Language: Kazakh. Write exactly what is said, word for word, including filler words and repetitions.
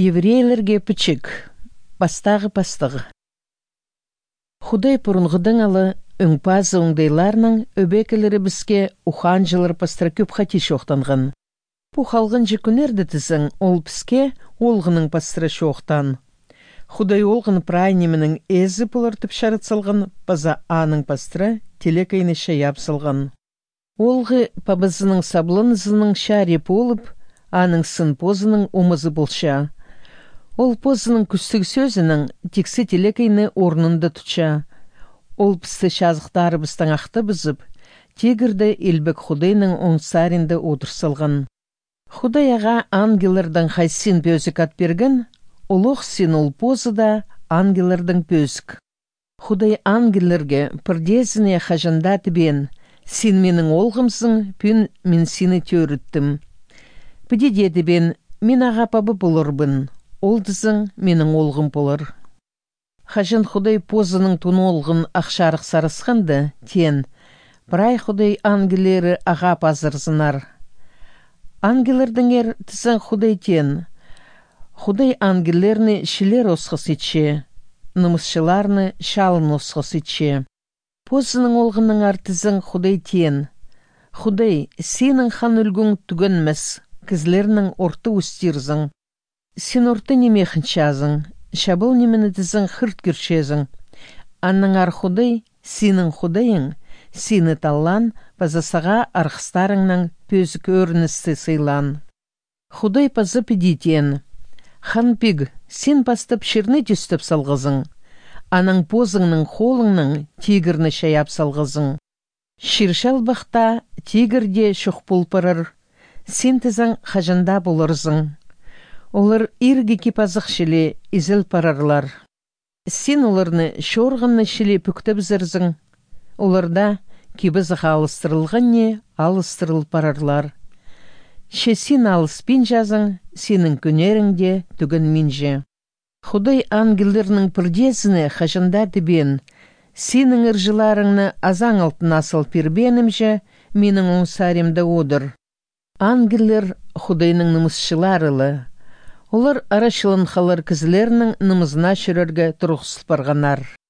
Еврейлерге пичик, бастағы пастығы. Худай пұрынғыдың алы үңпазы ұңдайларның өбекелері бізге ухан жылыр пастыра көп хати шоқтанғын. Бұ халғын жекунерді тізің ол бізге олғының пастыра шоқтан. Худай олғын прайнемінің әзі бұлартып шарытсылғын, база аның пастыра телекайны шаяп сылғын. Олғы пабызының саблынызының шареп олып, аның сын позының умызы болша. Ол позының күстік сөзінің тексе телекайны орнында тұтша. Ол пісті шазықтары бістің ақты бізіп, тегірді елбек Худайның оңсарында отырсылған. Худай аға ангелердің хайсин пөзік ат берген, олық сен ол позыда ангелердің пөзік. Худай ангелерге пірдезіне хажандаты бен, сен менің олғымсың, пүн мен сені төріттім. Підедеді бен, мен аға пабы болырбын, олдызың менің олғым болыр. Хажын Худай позының туны олғын ақшарық сарысқанды, тен, бірай Худай ангелері аға пазырзынар. Ангелердің ер тізін Худай тен, Худай ангелеріні шілер осқыс етше, нымысшыларыны шалын осқыс етше. Позының олғының артызың Худай тен, Худай, сенің хан үлгің түгенмес, кізлерінің орты үстірзің. Сен орты немехін чазың, шабыл немені тізің хырт кіршезің. Анның ар Худай, сенің Худайың, сені таллан, пазасаға арқыстарыңның пөзік өріністі сыйлан. Худай пазы педетен. Хан пиг, сен пастып шерні түстіп салғызың. Аның позыңның қолыңның тегірні шаяп салғызың. Ширшал бақта тегірде шық пұлпырыр. Сен тізің қажында болырзың. Олар ирге кипазық шіле изіл парарлар. Сен оларны шорғынны шіле бүктіп зірзің. Оларда кебізіқ алыстырылған не алыстырыл парарлар. Ше сен алыспен жазың, сенің көнеріңде түгін менже. Худай ангелдерінің пірдезіні қажында дебен, сенің іржыларыңны азаң алтын асыл пербенімже, менің оңсаремді одыр. Ангеллер Худайның нымысшыларылы. Олар арашылын қалар кізілерінің нымызына шүрерге тұрғысыл барғанар.